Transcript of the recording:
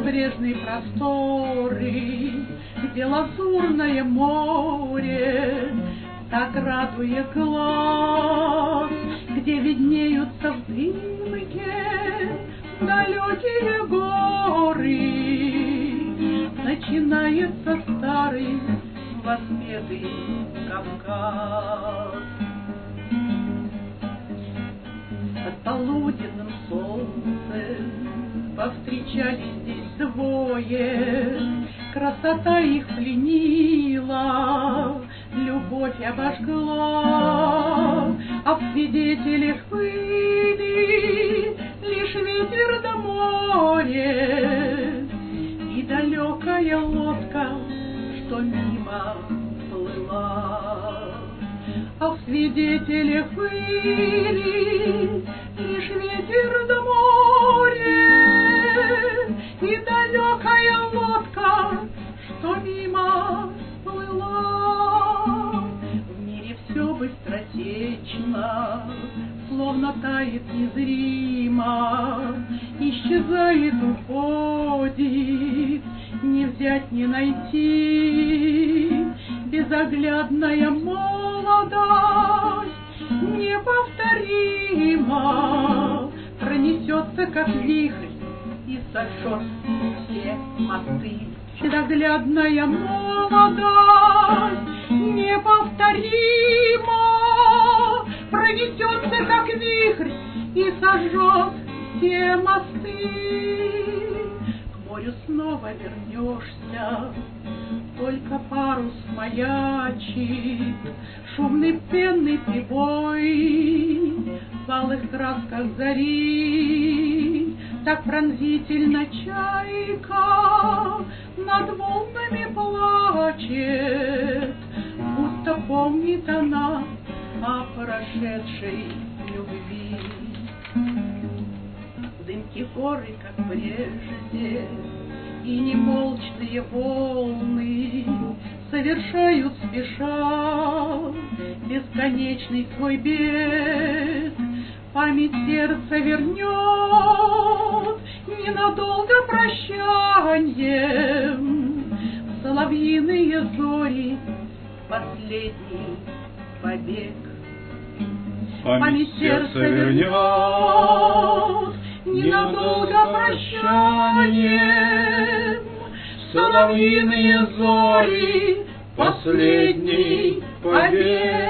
безбрежные просторы, где лазурное море так радует глаз, где виднеются в дымке далекие горы, начинается старый воспетый Кавказ. Под полуденным солнцем повстречались здесь двое, красота их пленила, любовь обожгла, а в свидетелях были лишь ветер да море и далекая лодка, что мимо плыла. А в свидетелях были лишь ветер да море и далекая лодка, что мимо плыла. В мире все быстротечно, словно тает незримо, исчезает, уходит, не взять, не найти. Безоглядная молодость неповторима, пронесется, как вихрь, и сожжет все мосты. Безоглядная молодость неповторима, пронесется, как вихрь, и сожжет все мосты. К морю снова вернешься, только парус маячит, шумный пенный прибой в алых красках зари. Так пронзительно чайка над волнами плачет, будто помнит она о прошедшей любви. В дымке горы, как прежде, и немолчные волны совершают спеша бесконечный свой бег. Память сердца вернет ненадолго прощаньем в соловьиные зори последний побег. Память сердца вернет ненадолго прощаньем соловьиные зори последний побег.